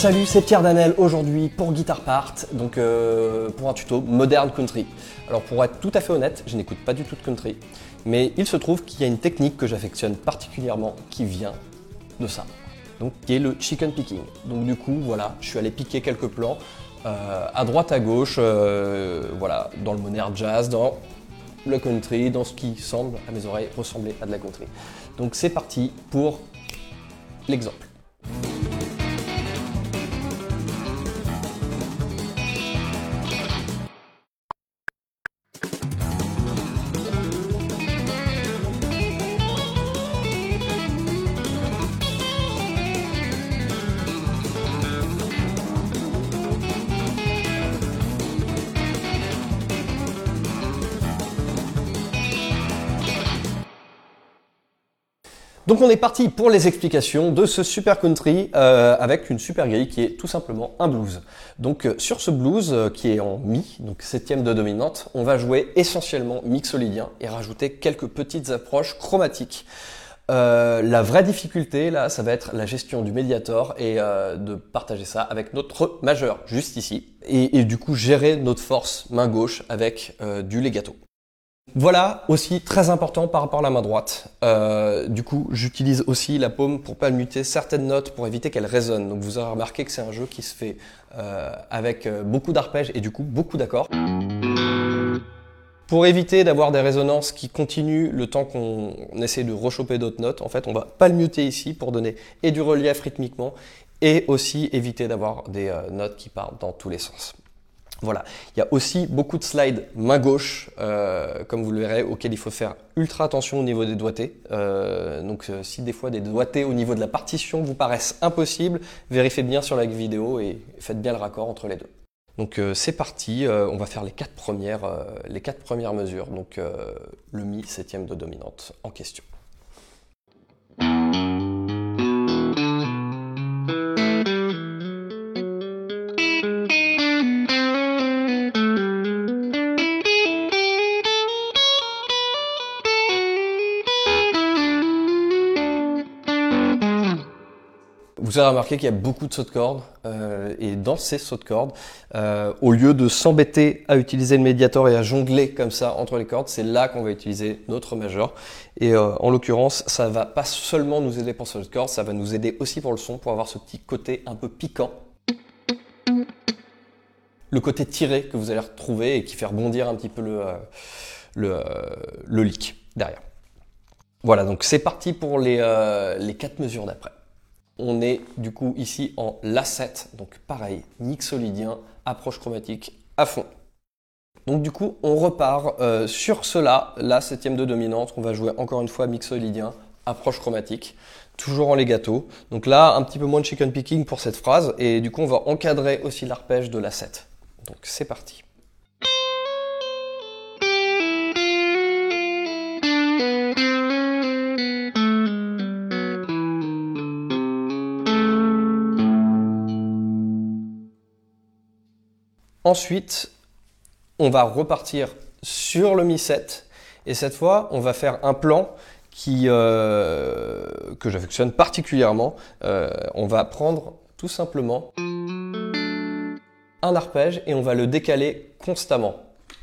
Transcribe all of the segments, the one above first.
Salut, c'est Pierre Danel aujourd'hui pour Guitar Part, donc pour un tuto Modern Country. Alors pour être tout à fait honnête, je n'écoute pas du tout de country, mais il se trouve qu'il y a une technique que j'affectionne particulièrement qui vient de ça, donc qui est le chicken picking. Donc du coup, voilà, je suis allé piquer quelques plans à droite à gauche, voilà, dans le modern jazz, dans le country, dans ce qui semble à mes oreilles ressembler à de la country. Donc c'est parti pour l'exemple. Donc on est parti pour les explications de ce super country avec une super grille qui est tout simplement un blues. Donc sur ce blues qui est en mi, donc septième de dominante, on va jouer essentiellement mixolydien et rajouter quelques petites approches chromatiques. La vraie difficulté là, ça va être la gestion du médiator et de partager ça avec notre majeur juste ici et du coup gérer notre force main gauche avec du legato. Voilà, aussi très important par rapport à la main droite. Du coup, j'utilise aussi la paume pour palmuter certaines notes pour éviter qu'elles résonnent. Donc vous aurez remarqué que c'est un jeu qui se fait avec beaucoup d'arpèges et du coup beaucoup d'accords. Pour éviter d'avoir des résonances qui continuent le temps qu'on essaie de rechoper d'autres notes, en fait, on va palmuter ici pour donner et du relief rythmiquement et aussi éviter d'avoir des notes qui partent dans tous les sens. Voilà, il y a aussi beaucoup de slides main gauche, comme vous le verrez, auxquels il faut faire ultra attention au niveau des doigtés. Donc si des fois des doigtés au niveau de la partition vous paraissent impossibles, vérifiez bien sur la vidéo et faites bien le raccord entre les deux. Donc c'est parti, on va faire les quatre premières mesures, donc le mi septième de dominante en question. Vous avez remarqué qu'il y a beaucoup de sauts de cordes et dans ces sauts de cordes, au lieu de s'embêter à utiliser le médiator et à jongler comme ça entre les cordes, c'est là qu'on va utiliser notre majeur. Et en l'occurrence, ça va pas seulement nous aider pour ce saut de cordes, ça va nous aider aussi pour le son, pour avoir ce petit côté un peu piquant. Le côté tiré que vous allez retrouver et qui fait rebondir un petit peu le lick derrière. Voilà, donc c'est parti pour les 4 mesures d'après. On est du coup ici en La7, donc pareil, mixolydien, approche chromatique à fond. Donc du coup, on repart sur cela, la septième de dominante, on va jouer encore une fois mixolydien, approche chromatique, toujours en legato. Donc là, un petit peu moins de chicken picking pour cette phrase, et du coup, on va encadrer aussi l'arpège de La7. Donc c'est parti. Ensuite, on va repartir sur le Mi7 et cette fois, on va faire un plan que j'affectionne particulièrement. On va prendre tout simplement un arpège et on va le décaler constamment.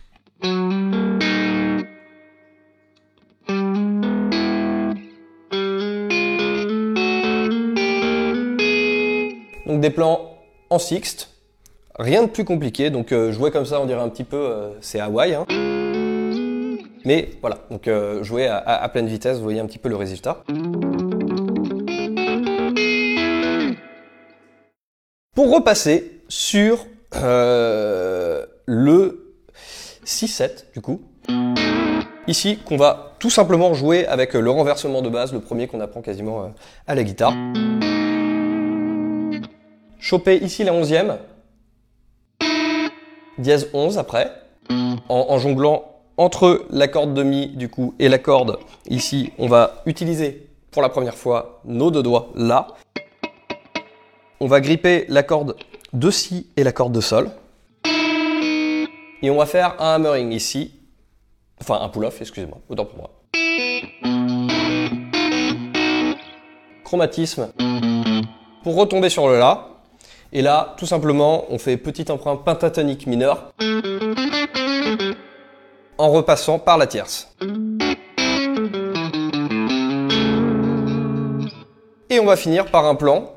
Donc des plans en sixte. Rien de plus compliqué, donc jouer comme ça on dirait un petit peu c'est Hawaï. Hein. Mais voilà, donc jouer à pleine vitesse, vous voyez un petit peu le résultat. Pour repasser sur le 6-7 du coup. Ici qu'on va tout simplement jouer avec le renversement de base, le premier qu'on apprend quasiment à la guitare. Choper ici la 11e. Dièse 11 après, en jonglant entre la corde de mi du coup et la corde ici, on va utiliser pour la première fois nos deux doigts là. On va gripper la corde de si et la corde de sol. Et on va faire un hammering ici, enfin un pull-off, excusez-moi, autant pour moi. Chromatisme pour retomber sur le La. Et là, tout simplement, on fait petit emprunt pentatonique mineur en repassant par la tierce. Et on va finir par un plan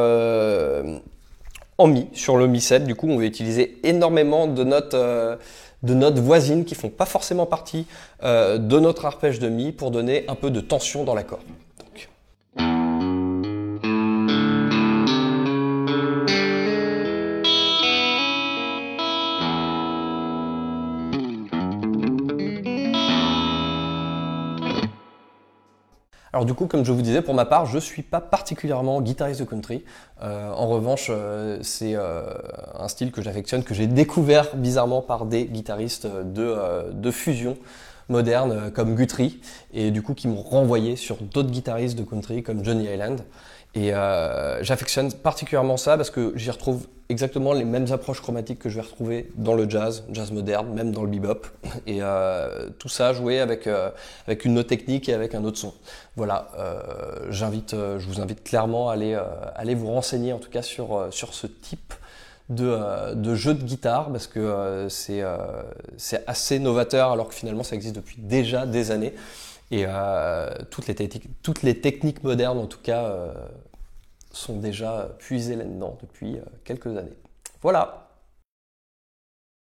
en mi, sur le mi 7. Du coup, on va utiliser énormément de notes voisines qui font pas forcément partie de notre arpège de mi pour donner un peu de tension dans l'accord. Alors du coup, comme je vous disais, pour ma part, je suis pas particulièrement guitariste de country. En revanche, c'est un style que j'affectionne, que j'ai découvert bizarrement par des guitaristes de fusion moderne comme Guthrie, et du coup qui m'ont renvoyé sur d'autres guitaristes de country comme Johnny Highland. Et j'affectionne particulièrement ça parce que j'y retrouve exactement les mêmes approches chromatiques que je vais retrouver dans le jazz moderne, même dans le bebop. Et tout ça joué avec une note technique et avec un autre son. Voilà, je vous invite clairement à aller vous renseigner en tout cas sur ce type de jeu de guitare parce que c'est assez novateur alors que finalement ça existe depuis déjà des années. Et toutes les techniques modernes, en tout cas, sont déjà puisées là-dedans depuis quelques années. Voilà.